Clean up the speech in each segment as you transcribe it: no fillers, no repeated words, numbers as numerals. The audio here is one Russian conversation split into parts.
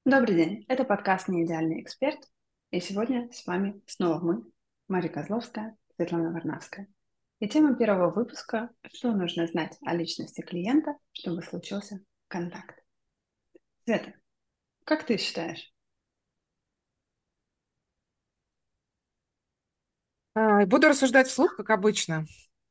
Добрый день, это подкаст «Не идеальный эксперт», и сегодня с вами снова мы, Мария Козловская, Светлана Варнавская. И тема первого выпуска– что нужно знать о личности клиента, чтобы случился контакт. Света, как ты считаешь? Буду рассуждать вслух, как обычно.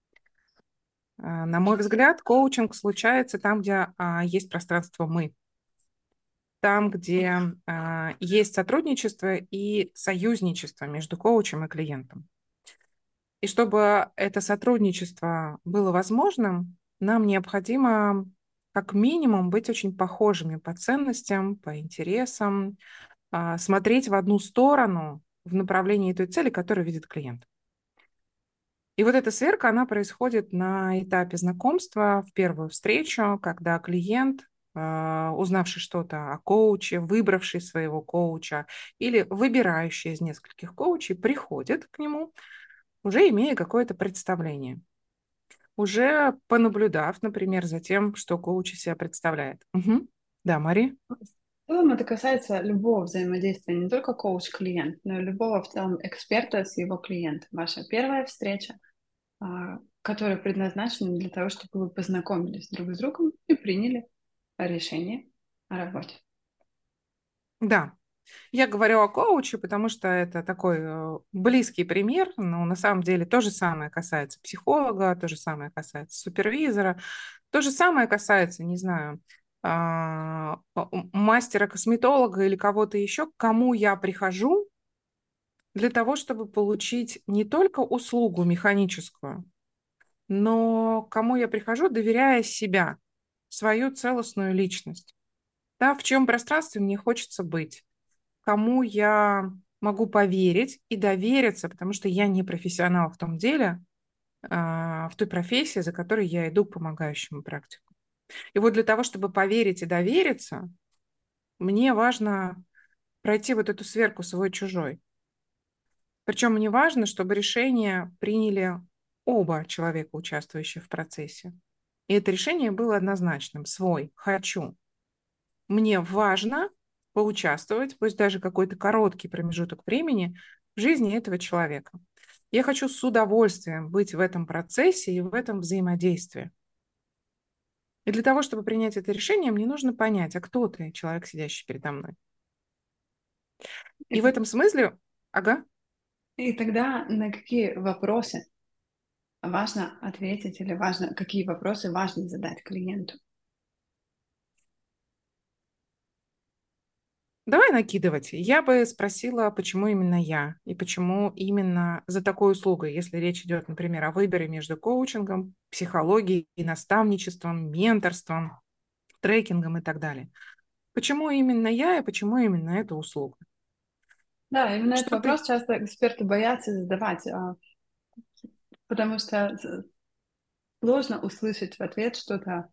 На мой взгляд, коучинг случается там, где есть пространство «мы», там, где есть сотрудничество и союзничество между коучем и клиентом. И чтобы это сотрудничество было возможным, нам необходимо как минимум быть очень похожими по ценностям, по интересам, смотреть в одну сторону в направлении той цели, которую видит клиент. И вот эта сверка, она происходит на этапе знакомства, в первую встречу, когда клиент, узнавший что-то о коуче, выбравший своего коуча или выбирающий из нескольких коучей, приходит к нему, уже имея какое-то представление, уже понаблюдав, например, за тем, что коуч из себя представляет. Мгм. Да, Мари? В целом это касается любого взаимодействия, не только коуч-клиент, но и любого в целом эксперта с его клиентом. Ваша первая встреча, которая предназначена для того, чтобы вы познакомились друг с другом и приняли решение о работе. Да. Я говорю о коуче, потому что это такой близкий пример, но на самом деле то же самое касается психолога, то же самое касается супервизора, то же самое касается, не знаю, мастера-косметолога или кого-то еще, к кому я прихожу для того, чтобы получить не только услугу механическую, но к кому я прихожу, доверяя себя, свою целостную личность. Да, в чьем пространстве мне хочется быть, кому я могу поверить и довериться, потому что я не профессионал в том деле, в той профессии, за которой я иду к помогающему практику. И вот для того, чтобы поверить и довериться, мне важно пройти вот эту сверку свой-чужой. Причем мне важно, чтобы решение приняли оба человека, участвующие в процессе. И это решение было однозначным. Свой. Хочу. Мне важно поучаствовать, пусть даже какой-то короткий промежуток времени в жизни этого человека. Я хочу с удовольствием быть в этом процессе и в этом взаимодействии. И для того, чтобы принять это решение, мне нужно понять, а кто ты, человек, сидящий передо мной. И, И в этом смысле, ага, и тогда на какие вопросы важно ответить или важно, какие вопросы важно задать клиенту? давай накидывать. Я бы спросила, почему именно я и почему именно за такой услугой, если речь идет, например, о выборе между коучингом, психологией, наставничеством, менторством, трекингом и так далее. Почему именно я и почему именно эта услуга? Да, именно этот Что ты... вопрос часто эксперты боятся задавать, потому что сложно услышать в ответ что-то.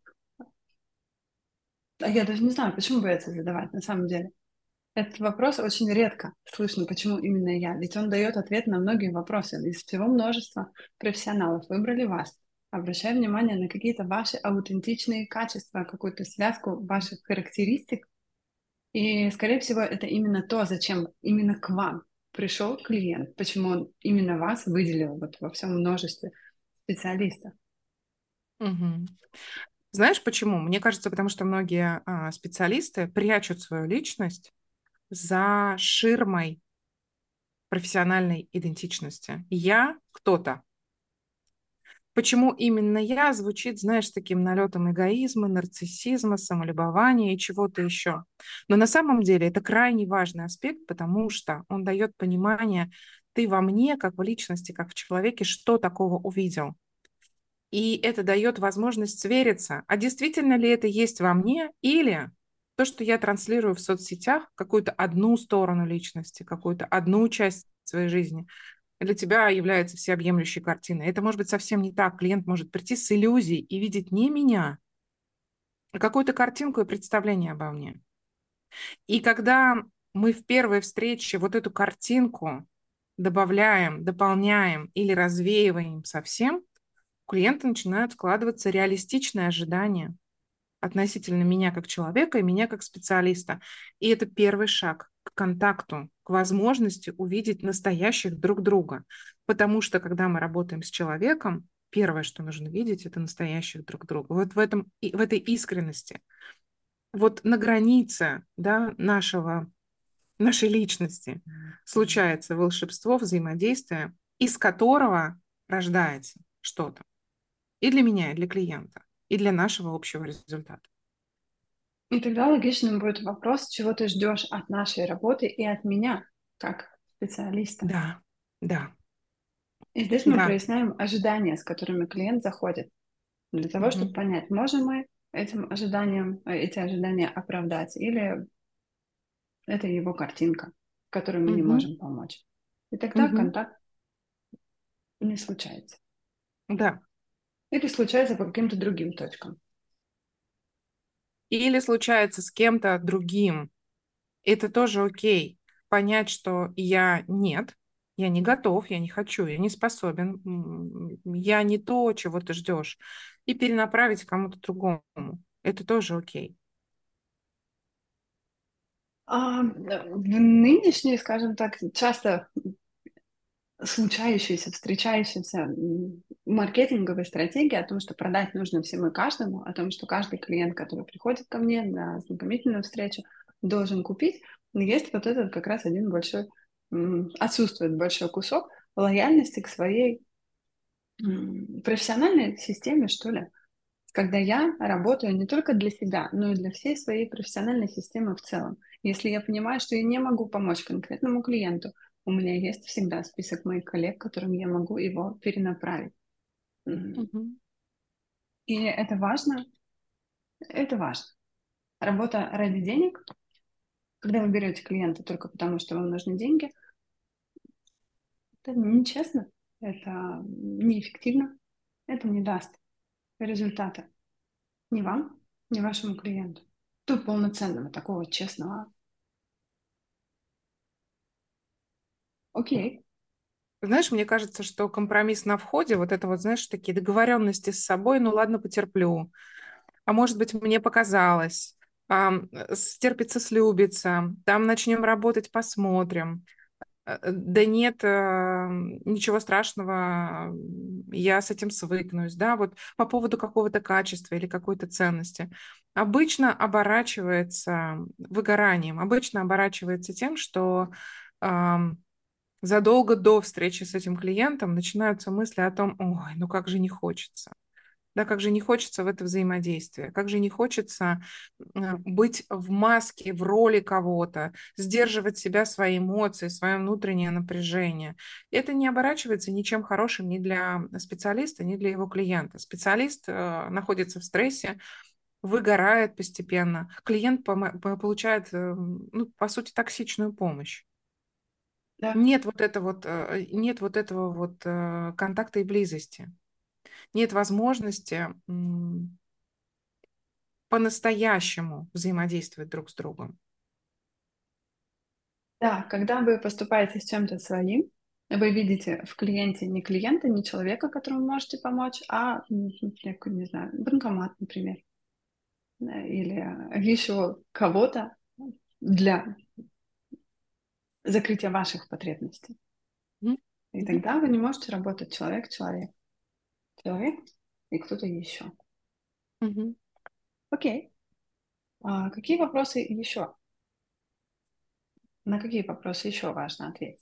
А я даже не знаю, почему боятся задавать на самом деле. Этот вопрос очень редко слышно, почему именно я. Ведь он дает ответ на многие вопросы. Из всего множества профессионалов выбрали вас, обращая внимание на какие-то ваши аутентичные качества, какую-то связку ваших характеристик. И, скорее всего, это именно то, зачем именно к вам пришел клиент, почему он именно вас выделил вот во всем множестве специалистов. Мгм. Знаешь почему? Мне кажется, потому что многие специалисты прячут свою личность за ширмой профессиональной идентичности. Я кто-то. Почему именно я звучит, знаешь, с таким налетом эгоизма, нарциссизма, самолюбования и чего-то еще. Но на самом деле это крайне важный аспект, потому что он дает понимание, ты во мне, как в личности, как в человеке, что такого увидел. И это дает возможность свериться, а действительно ли это есть во мне, или то, что я транслирую в соцсетях, какую-то одну сторону личности, какую-то одну часть своей жизни, для тебя является всеобъемлющей картиной. Это может быть совсем не так. Клиент может прийти с иллюзией и видеть не меня, а какую-то картинку и представление обо мне. И когда мы в первой встрече вот эту картинку добавляем, дополняем или развеиваем совсем, у клиента начинают складываться реалистичные ожидания. относительно меня как человека и меня как специалиста. И это первый шаг к контакту, к возможности увидеть настоящих друг друга. Потому что, когда мы работаем с человеком, первое, что нужно видеть, это настоящих друг друга. Вот в этом, в этой искренности, вот на границе, да, нашей личности случается волшебство, взаимодействие, из которого рождается что-то. И для меня, и для клиента, и для нашего общего результата. И тогда логичным будет вопрос, чего ты ждешь от нашей работы и от меня, как специалиста. Да, да, И здесь мы да. проясняем ожидания, с которыми клиент заходит, для того, чтобы Мгм. понять, можем мы эти ожидания оправдать, или это его картинка, в которой мы не Мгм. можем помочь. И тогда Мгм. контакт не случается. Да. Или случается по каким-то другим точкам. Или случается с кем-то другим. Это тоже окей. Понять, что я не готов, я не хочу, я не способен, я не то, чего ты ждешь. И перенаправить кому-то другому. Это тоже окей. В нынешней, скажем так, часто случающейся, встречающейся маркетинговой стратегии о том, что продать нужно всем и каждому, о том, что каждый клиент, который приходит ко мне на знакомительную встречу, должен купить, но есть вот этот как раз один большой, отсутствует большой кусок лояльности к своей профессиональной системе, что ли, когда я работаю не только для себя, но и для всей своей профессиональной системы в целом. Если я понимаю, что я не могу помочь конкретному клиенту, у меня есть всегда список моих коллег, которым я могу его перенаправить. Мгм. И это важно, это важно. Работа ради денег, когда вы берете клиента только потому, что вам нужны деньги, это нечестно, это неэффективно, это не даст результата ни вам, ни вашему клиенту. Тут полноценного, такого честного. Окей. Знаешь, мне кажется, что компромисс на входе, вот это вот, знаешь, такие договоренности с собой, ну ладно, потерплю. А может быть, мне показалось. Стерпится, слюбится. Там начнем работать, посмотрим. Да нет, ничего страшного, я с этим свыкнусь, да, вот по поводу какого-то качества или какой-то ценности. Обычно оборачивается выгоранием, обычно оборачивается тем, что задолго до встречи с этим клиентом начинаются мысли о том, ой, ну как же не хочется. Да, как же не хочется в это взаимодействие, как же не хочется быть в маске, в роли кого-то, сдерживать себя, свои эмоции, свое внутреннее напряжение. Это не оборачивается ничем хорошим ни для специалиста, ни для его клиента. Специалист находится в стрессе, выгорает постепенно. Клиент получает, ну, по сути, токсичную помощь. Да, Нет вот этого вот контакта и близости. Нет возможности по-настоящему взаимодействовать друг с другом. да, когда вы поступаете с чем-то своим, вы видите в клиенте не клиента, не человека, которому можете помочь, а, некую, не знаю, банкомат, например, да, или еще кого-то для закрытия ваших потребностей. Мгм. И Мгм. тогда вы не можете работать человек-человек, человек и кто-то еще. Мгм. Окей. Какие вопросы еще? На какие вопросы еще важно ответить?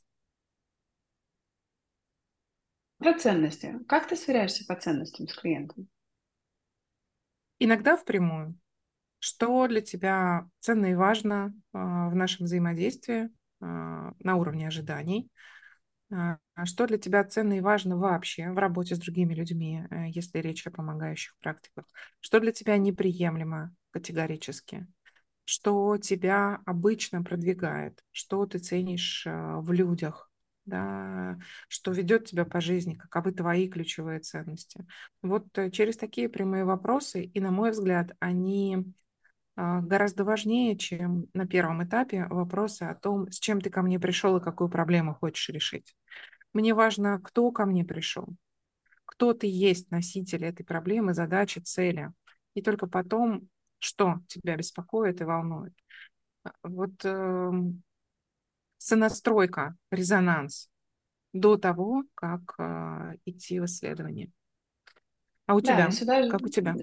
Про ценности. Как ты сверяешься по ценностям с клиентом? Иногда впрямую. Что для тебя ценно и важно в нашем взаимодействии на уровне ожиданий? Что для тебя ценно и важно вообще в работе с другими людьми, если речь о помогающих практиках? Что для тебя неприемлемо категорически? Что тебя обычно продвигает, что ты ценишь в людях, да, что ведет тебя по жизни, каковы твои ключевые ценности. Вот через такие прямые вопросы, и, на мой взгляд, они гораздо важнее, чем на первом этапе вопросы о том, с чем ты ко мне пришел и какую проблему хочешь решить. Мне важно, кто ко мне пришел, кто ты есть носитель этой проблемы, задачи, цели. И только потом что тебя беспокоит и волнует. Вот сонастройка, резонанс до того, как идти в исследование. А у Да, и тебя? сюда Как у тебя?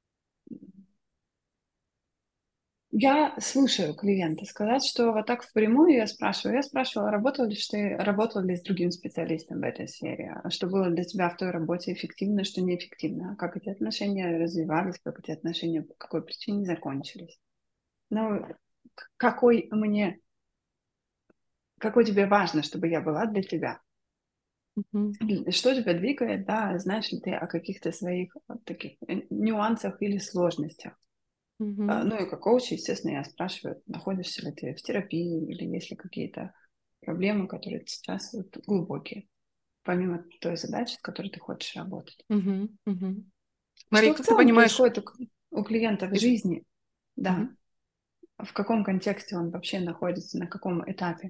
я слушаю клиента. Сказать, что вот так впрямую я спрашивала, работал ли с другим специалистом в этой сфере, а что было для тебя в той работе эффективно, что неэффективно, а как эти отношения развивались, как эти отношения по какой причине закончились. Ну, какой мне, какой тебе важно, чтобы я была для тебя? Мгм. Что тебя двигает, да, знаешь ли ты о каких-то своих вот таких нюансах или сложностях? Мгм. Ну и как коуч, естественно, я спрашиваю, находишься ли ты в терапии или есть ли какие-то проблемы, которые сейчас вот глубокие, помимо той задачи, с которой ты хочешь работать. Мгм. Мгм. Мария, Что в как ты целом понимаешь, происходит у клиента в жизни? Да. Мгм. В каком контексте он вообще находится, на каком этапе?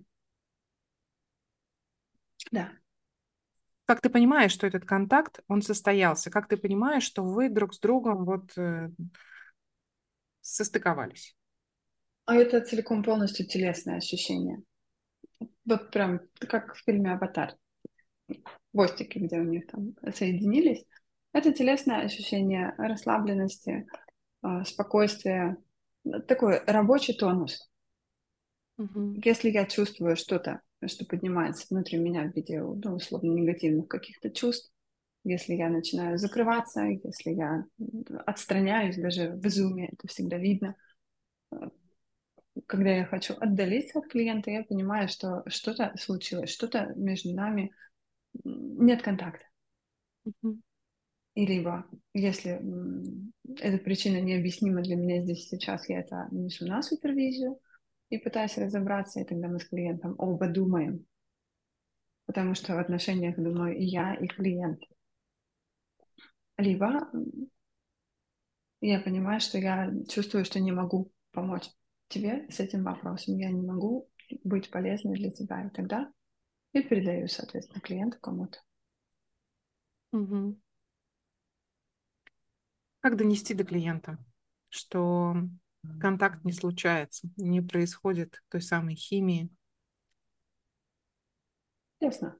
Да. Как ты понимаешь, что этот контакт, он состоялся? Как ты понимаешь, что вы друг с другом вот состыковались? А это целиком полностью телесное ощущение. Вот прям как в фильме «Аватар». Хвостики, где у них там соединились. Это телесное ощущение расслабленности, спокойствия, такой рабочий тонус. Мгм. Если я чувствую что-то, что поднимается внутри меня в виде, ну, условно, негативных каких-то чувств, если я начинаю закрываться, если я отстраняюсь, даже в зуме это всегда видно, э, когда я хочу отдалиться от клиента, я понимаю, что что-то случилось, что-то между нами, нет контакта. Мгм. И либо, если эта причина необъяснима для меня здесь сейчас, я это несу на супервизию и пытаюсь разобраться, и тогда мы с клиентом оба думаем, потому что в отношениях думаю и я, и клиент. Либо я понимаю, что я чувствую, что не могу помочь тебе с этим вопросом, я не могу быть полезной для тебя, и тогда я передаю, соответственно, клиенту кому-то. Мгм. Как донести до клиента, что контакт не случается, не происходит той самой химии? Ясно.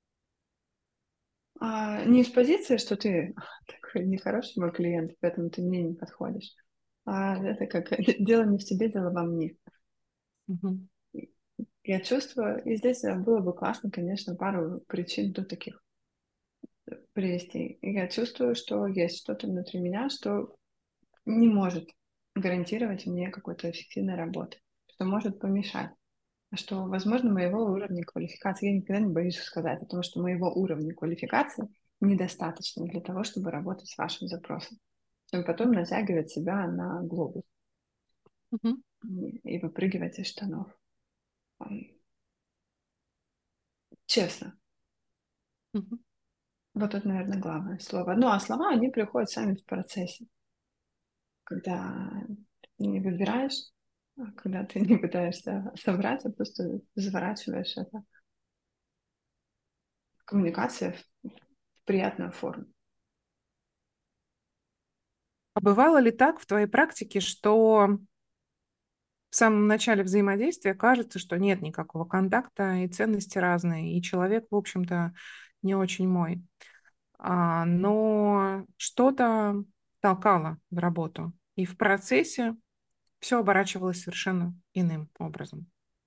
Не из позиции, что ты такой нехороший мой клиент, поэтому ты мне не подходишь. Это как дело не в тебе, дело во мне. Мгм. Я чувствую, и здесь было бы классно, конечно, пару причин до таких привести. Я чувствую, что есть что-то внутри меня, что не может гарантировать мне какой-то эффективной работы, что может помешать. Что, возможно, моего уровня квалификации, я никогда не боюсь сказать о том, что моего уровня квалификации недостаточно для того, чтобы работать с вашим запросом, чтобы потом натягивать себя на глобус Мгм. и выпрыгивать из штанов. Честно. Мгм. Вот это, наверное, главное слово. Ну, а слова, они приходят сами в процессе, когда ты не выбираешь, когда ты не пытаешься соврать, а просто заворачиваешь это. Коммуникация в приятную форму. А бывало ли так в твоей практике, что в самом начале взаимодействия кажется, что нет никакого контакта, и ценности разные, и человек, в общем-то, не очень мой. Но что-то толкало в работу, и в процессе все оборачивалось совершенно иным образом.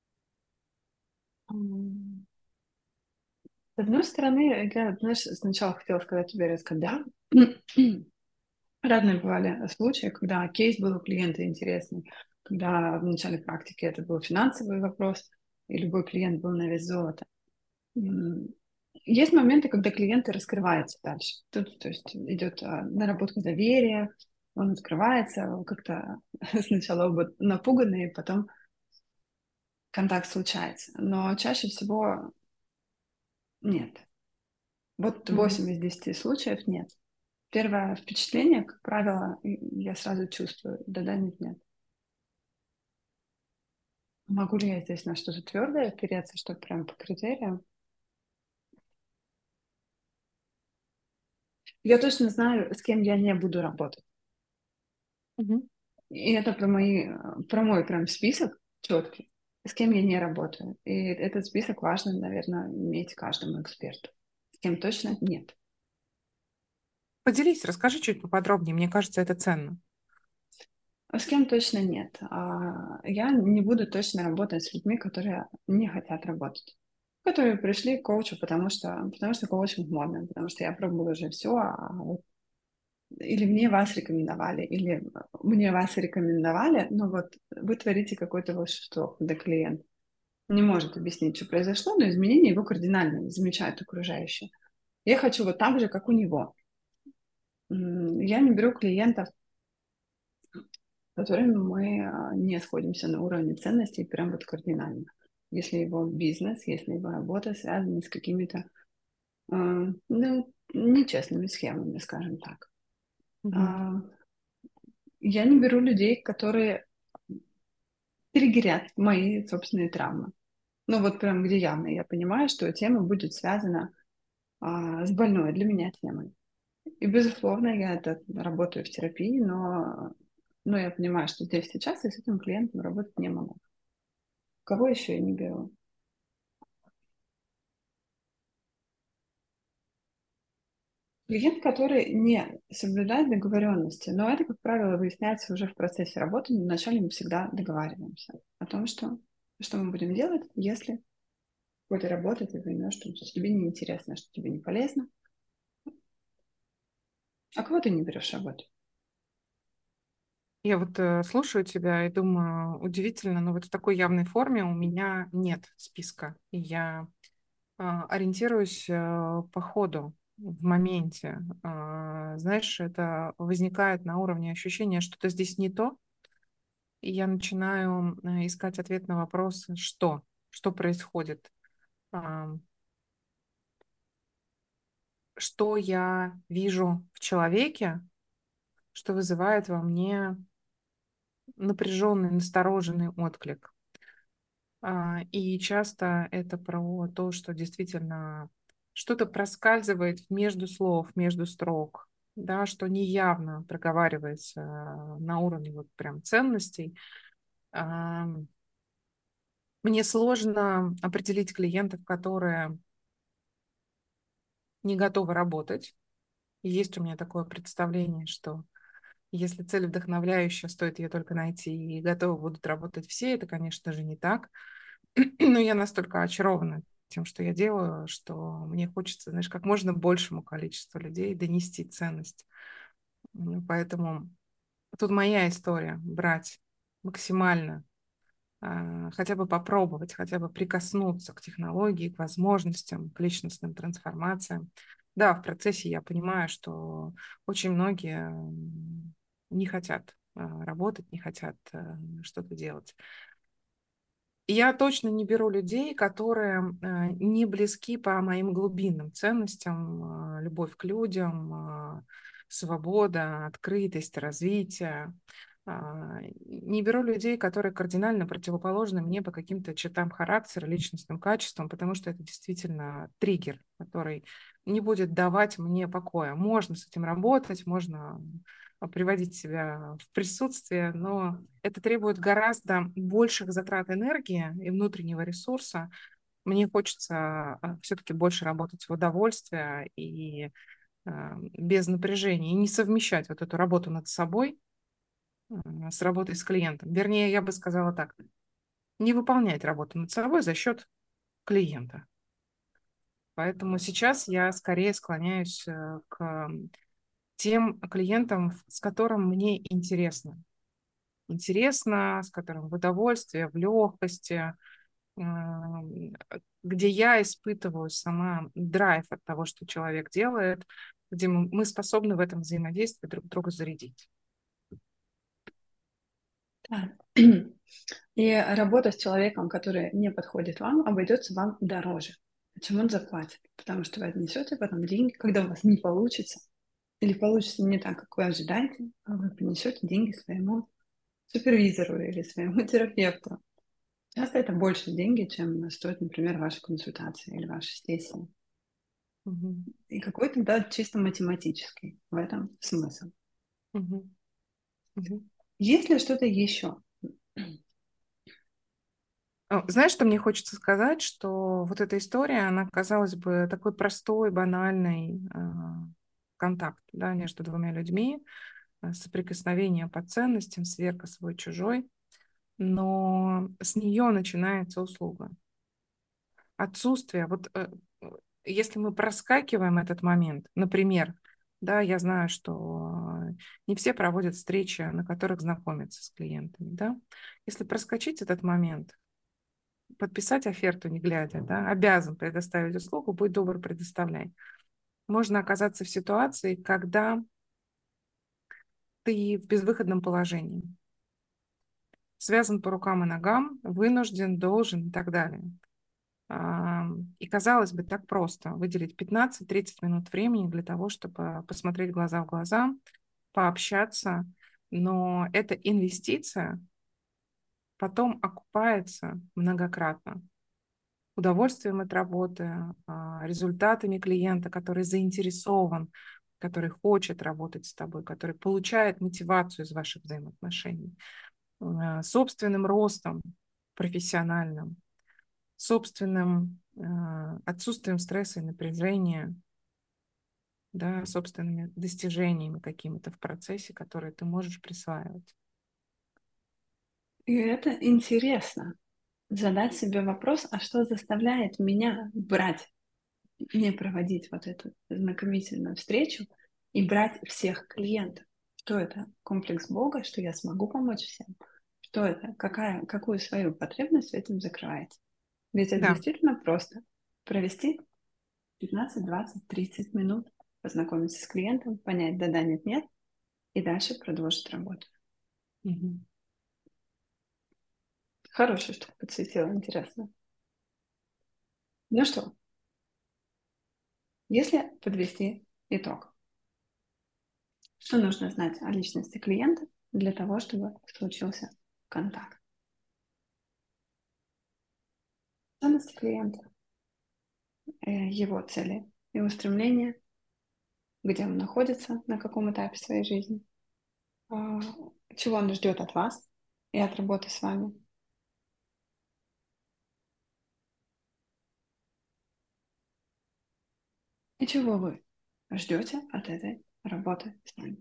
М. С одной стороны, я, знаешь, сначала хотела сказать тебе резко «да». Разные бывали случаи, когда кейс был у клиента интересный, когда в начале практики это был финансовый вопрос, и любой клиент был на вес золота. М, Есть моменты, когда клиенты раскрываются дальше. Тут, то есть, идет наработка доверия, он открывается, как-то сначала оба напуганные, потом контакт случается. Но чаще всего нет. Вот Мгм. 8 из 10 случаев нет. Первое впечатление, как правило, я сразу чувствую, да-да, нет-нет. Могу ли я здесь на что-то твердое опереться, что прям по критериям? Я точно знаю, с кем я не буду работать. Мгм. И это про мой прям список четкий, с кем я не работаю. И этот список важно, наверное, иметь каждому эксперту. С кем точно нет. Поделись, расскажи чуть поподробнее. Мне кажется, это ценно. А с кем точно нет. Я не буду точно работать с людьми, которые не хотят работать. Которые пришли к коучу, потому что коучинг модно, потому что я пробовала уже все, или мне вас рекомендовали, или мне вас рекомендовали, но вот вы творите какое-то волшебство, когда клиент не может объяснить, что произошло, но изменения его кардинально замечают окружающие. Я хочу вот так же, как у него. Я не беру клиентов, с которыми мы не сходимся на уровне ценностей прям вот кардинально. Если его бизнес, если его работа связана с какими-то ну, нечестными схемами, скажем так. Мгм. А, Я не беру людей, которые триггерят мои собственные травмы. Ну вот прям где явно я понимаю, что тема будет связана с больной для меня темой. И, безусловно, я это работаю в терапии, но я понимаю, что здесь сейчас я с этим клиентом работать не могу. Кого еще я не беру? Клиент, который не соблюдает договоренности, но это, как правило, выясняется уже в процессе работы. Вначале мы всегда договариваемся о том, что мы будем делать, если какой-то работы ты поймешь, что тебе неинтересно, что тебе не полезно. А кого ты не берешь в работу? Я вот слушаю тебя и думаю, удивительно, но вот в такой явной форме у меня нет списка. И я ориентируюсь по ходу, в моменте. Знаешь, это возникает на уровне ощущения, что-то здесь не то, и я начинаю искать ответ на вопрос, что происходит, а, что я вижу в человеке, что вызывает во мне напряженный, настороженный отклик. И часто это про то, что действительно что-то проскальзывает между слов, между строк, да, что неявно проговаривается на уровне вот прям ценностей. А, Мне сложно определить клиентов, которые не готовы работать. И есть у меня такое представление, что если цель вдохновляющая, стоит ее только найти, и готовы будут работать все, это, конечно же, не так. Но я настолько очарована тем, что я делаю, что мне хочется, знаешь, как можно большему количеству людей донести ценность. Поэтому тут моя история — брать максимально, хотя бы попробовать, хотя бы прикоснуться к технологии, к возможностям, к личностным трансформациям. Да, в процессе я понимаю, что очень многие не хотят работать, не хотят что-то делать. Я точно не беру людей, которые не близки по моим глубинным ценностям: любовь к людям, свобода, открытость, развитие. Не беру людей, которые кардинально противоположны мне по каким-то чертам характера, личностным качествам, потому что это действительно триггер, который не будет давать мне покоя. Можно с этим работать, можно приводить себя в присутствие, но это требует гораздо больших затрат энергии и внутреннего ресурса. Мне хочется все-таки больше работать в удовольствие и без напряжения, и не совмещать вот эту работу над собой с работой с клиентом. Вернее, я бы сказала так: не выполнять работу над собой за счет клиента. Поэтому сейчас я скорее склоняюсь к тем клиентам, с которым мне интересно, с которым в удовольствии, в легкости, м, где я испытываю сама драйв от того, что человек делает, где мы способны в этом взаимодействии друг друга зарядить. Да. И работа с человеком, который не подходит вам, обойдется вам дороже, чем он заплатит. Потому что вы отнесете потом деньги, когда у вас не получится, или получится не так, как вы ожидаете, а вы принесете деньги своему супервизору или своему терапевту. Часто это больше деньги, чем стоит, например, ваша консультация или ваша сессия. Мгм. И какой тогда чисто математический в этом смысл. Мгм. Мгм. Есть ли что-то еще? Знаешь, что мне хочется сказать, что вот эта история, она, казалось бы, такой простой, банальный контакт, да, между двумя людьми, соприкосновение по ценностям, сверка свой-чужой, но с нее начинается услуга. Отсутствие, если мы проскакиваем этот момент, например, да, я знаю, что не все проводят встречи, на которых знакомятся с клиентами, да, если проскочить этот момент, подписать оферту, не глядя, да, обязан предоставить услугу, будь добр, предоставляй. Можно оказаться в ситуации, когда ты в безвыходном положении, связан по рукам и ногам, вынужден, должен и так далее. И казалось бы, так просто выделить 15-30 минут времени для того, чтобы посмотреть глаза в глаза, пообщаться, но эта инвестиция потом окупается многократно. Удовольствием от работы, результатами клиента, который заинтересован, который хочет работать с тобой, который получает мотивацию из ваших взаимоотношений, собственным ростом профессиональным, собственным отсутствием стресса и напряжения, да, собственными достижениями какими-то в процессе, которые ты можешь присваивать. И это интересно. Задать себе вопрос, а что заставляет меня брать, не проводить вот эту знакомительную встречу и брать всех клиентов? Что это? Комплекс Бога, что я смогу помочь всем? Что это? Какую свою потребность в этом закрываете? Ведь это Да. действительно просто. Провести 15, 20, 30 минут, познакомиться с клиентом, понять да-да, нет-нет, и дальше продолжить работу. Мгм. Хорошая штука подсветила, интересно. Ну что, если подвести итог, что нужно знать о личности клиента для того, чтобы случился контакт? Ценности клиента, его цели и устремления, где он находится, на каком этапе своей жизни, а, чего он ждет от вас и от работы с вами, и чего вы ждете от этой работы с вами.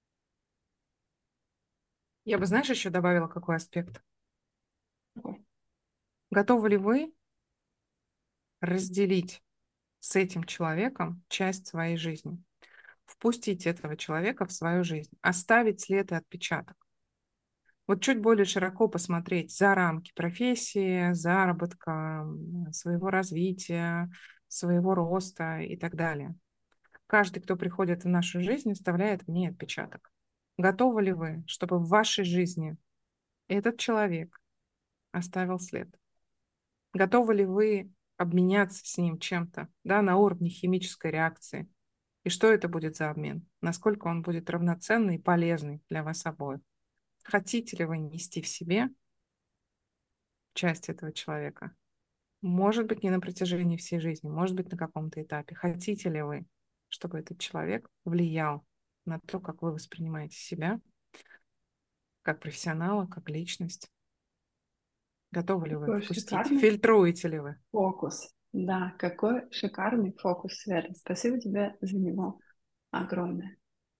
Я бы, знаешь, еще добавила какой аспект. Какой? Готовы ли вы разделить с этим человеком часть своей жизни? Впустить этого человека в свою жизнь, оставить след и отпечаток. Вот чуть более широко посмотреть за рамки профессии, заработка, своего развития, своего роста и так далее. Каждый, кто приходит в нашу жизнь, оставляет в ней отпечаток. Готовы ли вы, чтобы в вашей жизни этот человек оставил след? Готовы ли вы обменяться с ним чем-то, да, на уровне химической реакции? И что это будет за обмен? Насколько он будет равноценный и полезный для вас обоих? Хотите ли вы нести в себе часть этого человека? Может быть, не на протяжении всей жизни, может быть, на каком-то этапе. Хотите ли вы, чтобы этот человек влиял на то, как вы воспринимаете себя, как профессионала, как личность? Готовы ли вы Какой впустить? шикарный Фильтруете ли вы? фокус. Да, какой шикарный фокус, Света. Спасибо тебе за него огромное.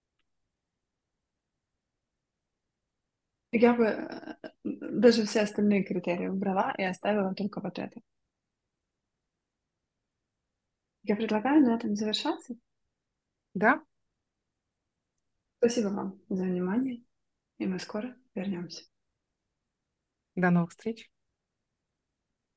Я бы даже все остальные критерии убрала и оставила только вот это. Я предлагаю на этом завершаться. Да? Спасибо вам за внимание, и мы скоро вернемся. До новых встреч.